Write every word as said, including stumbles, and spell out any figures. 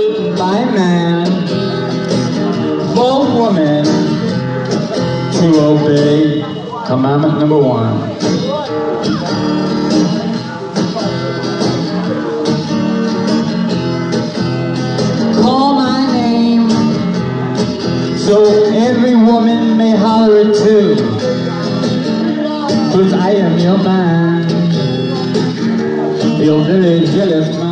commanded by man, for woman to obey commandment number one. Call my name so every woman may holler it too, 'cause I am your man, your very jealous man.